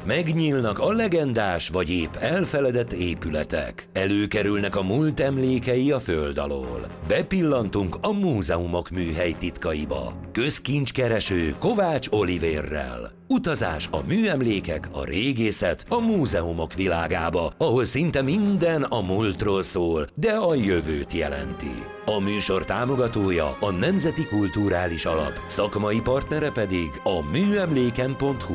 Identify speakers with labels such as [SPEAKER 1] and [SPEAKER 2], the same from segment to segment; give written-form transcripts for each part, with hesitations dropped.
[SPEAKER 1] Megnyílnak a legendás vagy épp elfeledett épületek. Előkerülnek a múlt emlékei a föld alól. Bepillantunk a múzeumok műhely titkaiba. Közkincskereső Kovács Olivérrel. Utazás a műemlékek, a régészet, a múzeumok világába, ahol szinte minden a múltról szól, de a jövőt jelenti. A műsor támogatója a Nemzeti Kulturális Alap, szakmai partnere pedig a műemléken.hu.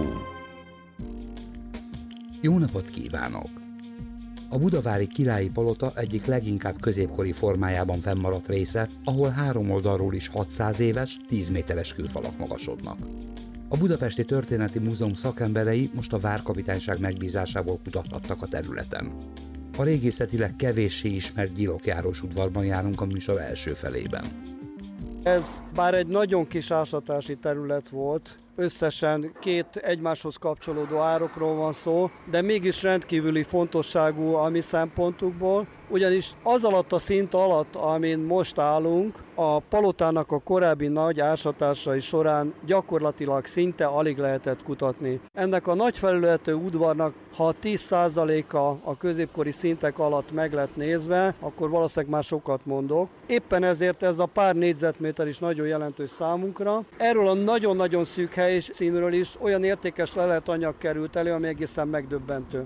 [SPEAKER 2] Jó napot kívánok! A budavári Királyi Palota egyik leginkább középkori formájában fennmaradt része, ahol három oldalról is 600 éves, 10 méteres kőfalak magasodnak. A Budapesti Történeti Múzeum szakemberei most a várkapitányság megbízásából kutathattak a területen. A régészetileg kevéssé ismert gyilokjárós udvarban járunk a műsor első felében.
[SPEAKER 3] Ez bár egy nagyon kis ásatási terület volt, összesen két egymáshoz kapcsolódó árokról van szó, de mégis rendkívüli fontosságú a mi szempontukból, ugyanis az alatt a szint alatt, amin most állunk, a palotának a korábbi nagy ásatásai során gyakorlatilag szinte alig lehetett kutatni. Ennek a nagy felületű udvarnak, ha 10%-a a középkori szintek alatt meg lett nézve, akkor valószínűleg már sokat mondok. Éppen ezért ez a pár négyzetméter is nagyon jelentős számunkra. Erről a nagyon-nagyon szűk helyszínről is olyan értékes leletanyag került elő, ami egészen megdöbbentő.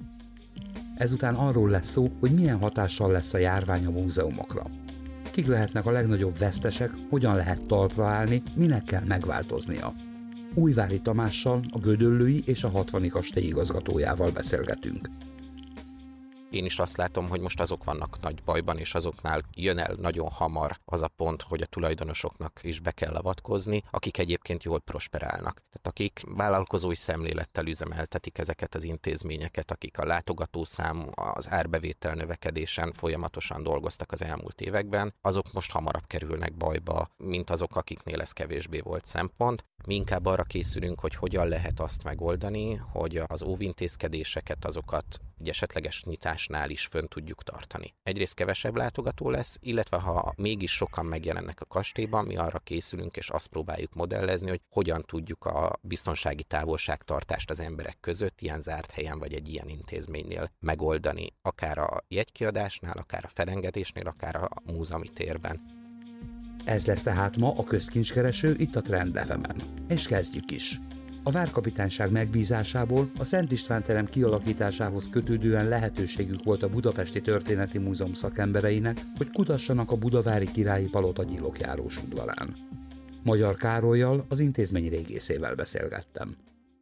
[SPEAKER 2] Ezután arról lesz szó, hogy milyen hatással lesz a járvány a múzeumokra. Kik lehetnek a legnagyobb vesztesek, hogyan lehet talpra állni, minek kell megváltoznia. Újvári Tamással, a Gödöllői és a 60. kastély igazgatójával beszélgetünk.
[SPEAKER 4] Én is azt látom, hogy most azok vannak nagy bajban, és azoknál jön el nagyon hamar az a pont, hogy a tulajdonosoknak is be kell avatkozni, akik egyébként jól prosperálnak. Tehát akik vállalkozói szemlélettel üzemeltetik ezeket az intézményeket, akik a látogatószám, az árbevétel növekedésen folyamatosan dolgoztak az elmúlt években, azok most hamarabb kerülnek bajba, mint azok, akiknél ez kevésbé volt szempont. Mi inkább arra készülünk, hogy hogyan lehet azt megoldani, hogy az óvintézkedéseket, azokat egy esetleges nyitásnál is fönn tudjuk tartani. Egyrészt kevesebb látogató lesz, illetve ha mégis sokan megjelennek a kastélyban, mi arra készülünk, és azt próbáljuk modellezni, hogy hogyan tudjuk a biztonsági távolságtartást az emberek között ilyen zárt helyen vagy egy ilyen intézménynél megoldani, akár a jegykiadásnál, akár a felengedésnél, akár a múzeumi térben.
[SPEAKER 2] Ez lesz tehát ma a közkincskereső itt a Trend FM-en. És kezdjük is. A várkapitányság megbízásából a Szent István terem kialakításához kötődően lehetőségük volt a Budapesti Történeti Múzeum szakembereinek, hogy kutassanak a budavári Királyi Palota gyilokjárós udvarán. Magyar Károllyal, az intézmény régészével beszélgettem.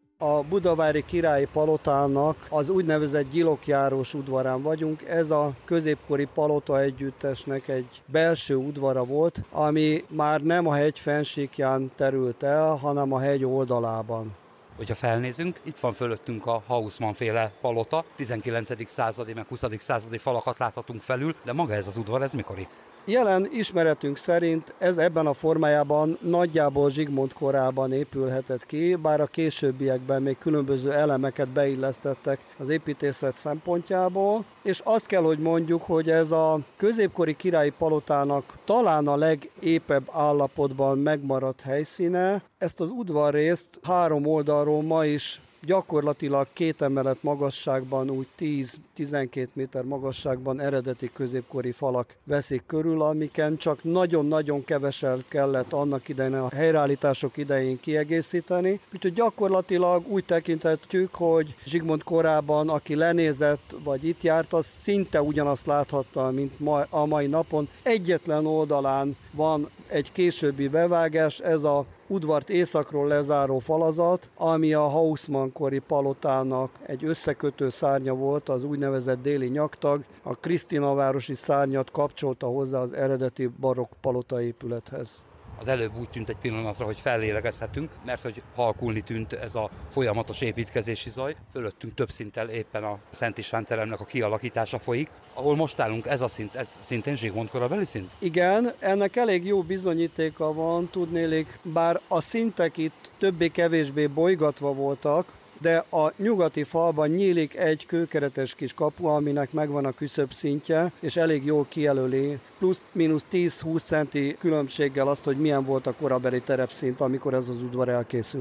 [SPEAKER 3] A budavári Királyi Palotának az úgynevezett gyilokjárós udvarán vagyunk. Ez a középkori palota együttesnek egy belső udvara volt, ami már nem a hegy fennsíkján terült el, hanem a hegy oldalában.
[SPEAKER 5] Hogyha felnézünk, itt van fölöttünk a Haussmann-féle palota, 19. századi meg 20. századi falakat láthatunk felül, de maga ez az udvar, ez mikori?
[SPEAKER 3] Jelen ismeretünk szerint ez ebben a formájában nagyjából Zsigmond korában épülhetett ki, bár a későbbiekben még különböző elemeket beillesztettek az építészet szempontjából, és azt kell, hogy mondjuk, hogy ez a középkori királyi palotának talán a legépebb állapotban megmaradt helyszíne. Ezt az udvarrészt három oldalról ma is gyakorlatilag 2 emelet magasságban, úgy 10-12 méter magasságban eredeti középkori falak veszik körül, amiken csak nagyon-nagyon keveset kellett annak idején a helyreállítások idején kiegészíteni. Úgyhogy gyakorlatilag úgy tekinthetjük, hogy Zsigmond korában, aki lenézett vagy itt járt, az szinte ugyanazt láthatta, mint a mai napon. Egyetlen oldalán van egy későbbi bevágás, ez a udvart északról lezáró falazat, ami a Haussmann-kori palotának egy összekötő szárnya volt, az úgynevezett déli nyaktag. A Krisztinavárosi szárnyat kapcsolta hozzá az eredeti barokk palotaépülethez.
[SPEAKER 5] Az előbb úgy tűnt egy pillanatra, hogy fellélegezhetünk, mert hogy halkulni tűnt ez a folyamatos építkezési zaj. Fölöttünk több szinttel éppen a Szent István teremnek a kialakítása folyik. Ahol most állunk, ez a szint, ez szintén Zsigmond korabeli szint?
[SPEAKER 3] Igen, ennek elég jó bizonyítéka van, tudnélik, bár a szintek itt többé-kevésbé bolygatva voltak, de a nyugati falban nyílik egy kőkeretes kis kapu, aminek megvan a küszöb szintje, és elég jól kijelöli plusz-minusz 10-20 centi különbséggel azt, hogy milyen volt a korabeli terepszint, amikor ez az udvar elkészült.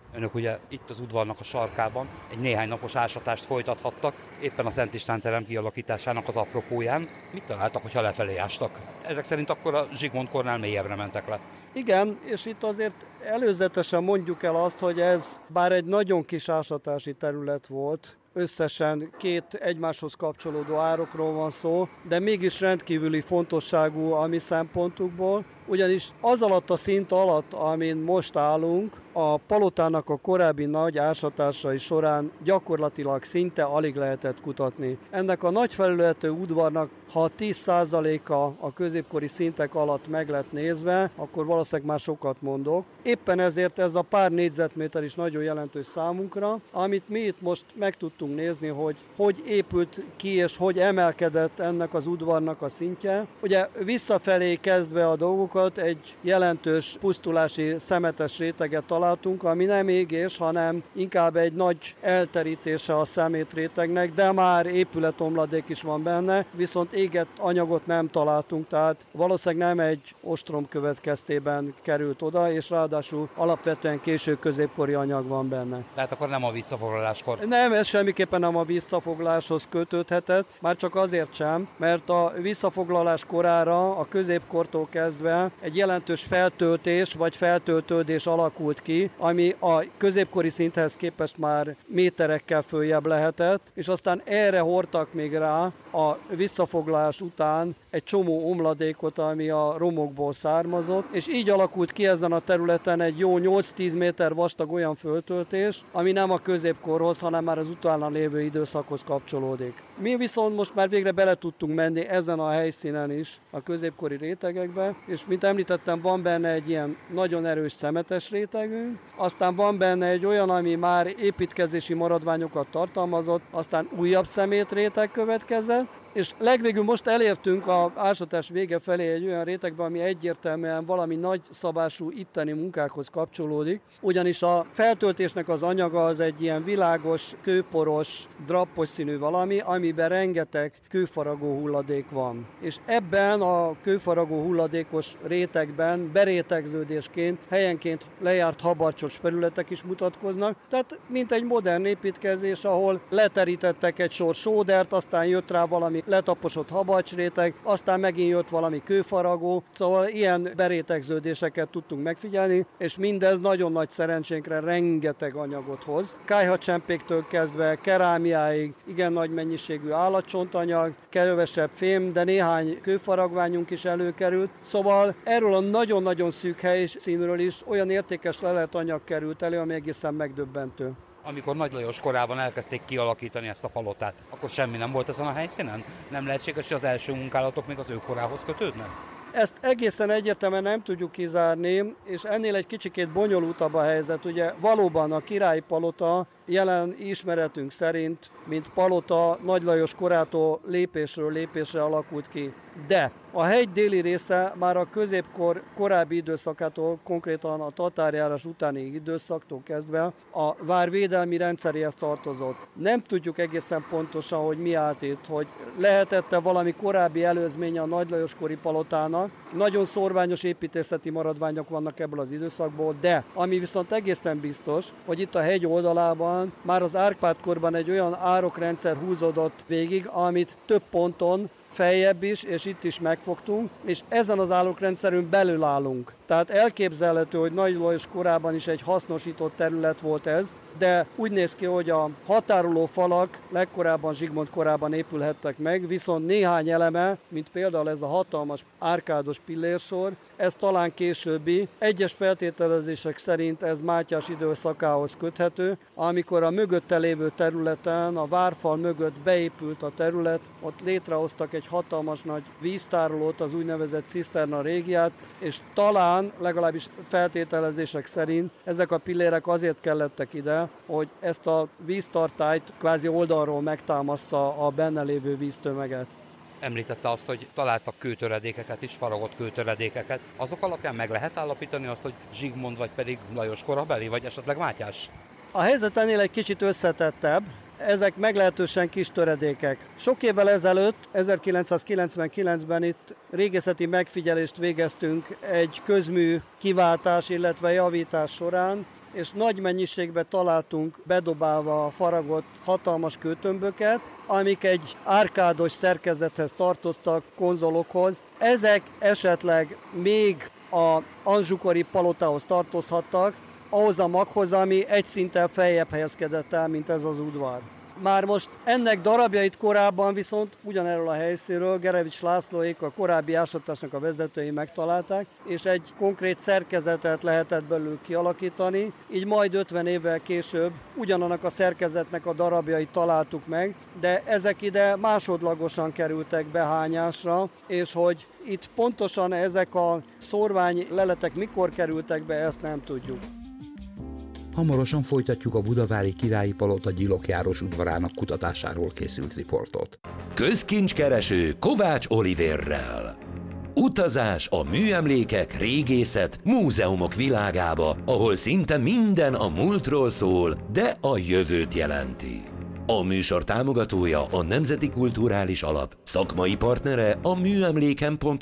[SPEAKER 5] Önök ugye itt az udvarnak a sarkában egy néhány napos ásatást folytathattak, éppen a Szent István terem kialakításának az apropóján. Mit találtak, hogyha lefelé ástak? Ezek szerint akkor a Zsigmond-kornál mélyebbre mentek le.
[SPEAKER 3] Igen, és itt azért előzetesen mondjuk el azt, hogy ez bár egy nagyon kis ásatási terület volt, összesen 2 egymáshoz kapcsolódó árokról van szó, de mégis rendkívüli fontosságú a mi szempontukból, ugyanis az alatt a szint alatt, amin most állunk, a palotának a korábbi nagy ásatásai során gyakorlatilag szinte alig lehetett kutatni. Ennek a nagy felületű udvarnak, ha 10%-a a középkori szintek alatt meg lett nézve, akkor valószínűleg már sokat mondok. Éppen ezért ez a pár négyzetméter is nagyon jelentős számunkra, amit mi itt most meg tudtunk nézni, hogy épült ki és hogy emelkedett ennek az udvarnak a szintje. Ugye visszafelé kezdve a dolgokat egy jelentős pusztulási szemetes réteget találtunk, ami nem égés, hanem inkább egy nagy elterítése a szemétrétegnek, de már épületomladék is van benne, viszont égett anyagot nem találtunk, tehát valószínűleg nem egy ostrom következtében került oda, és ráadásul alapvetően késő középkori anyag van benne.
[SPEAKER 5] Tehát akkor nem a visszafoglaláskor?
[SPEAKER 3] Nem, ez semmiképpen nem a visszafoglaláshoz kötődhetett, már csak azért sem, mert a visszafoglalás korára a középkortól kezdve egy jelentős feltöltés vagy feltöltődés alakult ki, ami a középkori szinthez képest már méterekkel följebb lehetett, és aztán erre hordtak még rá a visszafoglalás után egy csomó omladékot, ami a romokból származott, és így alakult ki ezen a területen egy jó 8-10 méter vastag olyan föltöltés, ami nem a középkorhoz, hanem már az utána lévő időszakhoz kapcsolódik. Mi viszont most már végre bele tudtunk menni ezen a helyszínen is a középkori rétegekbe, és mint említettem, van benne egy ilyen nagyon erős szemetes rétegünk, aztán van benne egy olyan, ami már építkezési maradványokat tartalmazott, aztán újabb szemétréteg következett, és legvégül most elértünk az ásatás vége felé egy olyan rétegbe, ami egyértelműen valami nagyszabású itteni munkákhoz kapcsolódik, ugyanis a feltöltésnek az anyaga az egy ilyen világos, kőporos, drappos színű valami, amiben rengeteg kőfaragó hulladék van. És ebben a kőfaragó hulladékos rétegben berétegződésként helyenként lejárt habarcsos felületek is mutatkoznak, tehát mint egy modern építkezés, ahol leterítettek egy sor sódert, aztán jött rá valami letaposott habarcsréteg, aztán megint jött valami kőfaragó, szóval ilyen berétegződéseket tudtunk megfigyelni, és mindez nagyon nagy szerencsénkre rengeteg anyagot hoz. Kályhacsempéktől kezdve kerámiáig igen nagy mennyiségű állatcsontanyag, kevesebb fém, de néhány kőfaragványunk is előkerült. Szóval erről a nagyon-nagyon szűk helyszínről is olyan értékes leletanyag került elő, ami egészen megdöbbentő.
[SPEAKER 5] Amikor Nagy Lajos korában elkezdték kialakítani ezt a palotát, akkor semmi nem volt ezen a helyszínen? Nem lehetséges, hogy az első munkálatok még az ő korához kötődnek?
[SPEAKER 3] Ezt egészen egyértelműen nem tudjuk kizárni, és ennél egy kicsikét bonyolultabb a helyzet. Ugye valóban a királyi palota jelen ismeretünk szerint, mint palota Nagy Lajos korától lépésről lépésre alakult ki. De a hegy déli része már a középkor korábbi időszakától, konkrétan a tatárjárás utáni időszaktól kezdve a vár védelmi rendszeréhez tartozott. Nem tudjuk egészen pontosan, hogy mi állt itt, hogy lehetette valami korábbi előzménye a Nagy Lajos kori palotának. Nagyon szórványos építészeti maradványok vannak ebből az időszakból, de ami viszont egészen biztos, hogy itt a hegy oldalában már az Árpád-korban egy olyan árokrendszer húzódott végig, amit több ponton feljebb is, és itt is megfogtunk, és ezen az álokrendszerünk belül állunk. Tehát elképzelhető, hogy Nagy Lajos korában is egy hasznosított terület volt ez, de úgy néz ki, hogy a határoló falak legkorábban Zsigmond korában épülhettek meg, viszont néhány eleme, mint például ez a hatalmas árkádos pillérsor, ez talán későbbi. Egyes feltételezések szerint ez Mátyás időszakához köthető, amikor a mögötte lévő területen, a várfal mögött beépült a terület, ott létrehoztak egy hatalmas nagy víztárolót, az úgynevezett ciszterna régiát, és talán, legalábbis feltételezések szerint ezek a pillérek azért kellettek ide, hogy ezt a víztartályt kvázi oldalról megtámassza a benne lévő víztömeget.
[SPEAKER 5] Említette azt, hogy találtak kőtöredékeket is, faragott kőtöredékeket. Azok alapján meg lehet állapítani azt, hogy Zsigmond vagy pedig Lajos korabeli, vagy esetleg Mátyás?
[SPEAKER 3] A helyzet ennél egy kicsit összetettebb. Ezek meglehetősen kis töredékek. Sok évvel ezelőtt, 1999-ben itt régészeti megfigyelést végeztünk egy közmű kiváltás, illetve javítás során, és nagy mennyiségben találtunk bedobálva a faragott hatalmas kőtömböket, amik egy árkádos szerkezethez tartoztak, konzolokhoz. Ezek esetleg még a anzsukori palotához tartozhattak, ahhoz a maghoz, ami egy szinttel feljebb helyezkedett el, mint ez az udvar. Már most ennek darabjait korábban viszont ugyanerről a helyszínről Gerevics Lászlóék, a korábbi ásatásnak a vezetői megtalálták, és egy konkrét szerkezetet lehetett belőlük kialakítani, így majd 50 évvel később ugyanannak a szerkezetnek a darabjait találtuk meg, de ezek ide másodlagosan kerültek behányásra, és hogy itt pontosan ezek a szórványleletek mikor kerültek be, ezt nem tudjuk.
[SPEAKER 2] Hamarosan folytatjuk a budavári Királyi Palota gyilokjáros udvarának kutatásáról készült riportot.
[SPEAKER 1] Közkincskereső Kovács Olivérrel. Utazás a műemlékek, régészet, múzeumok világába, ahol szinte minden a múltról szól, de a jövőt jelenti. A műsor támogatója a Nemzeti Kulturális Alap, szakmai partnere a műemléken.hu.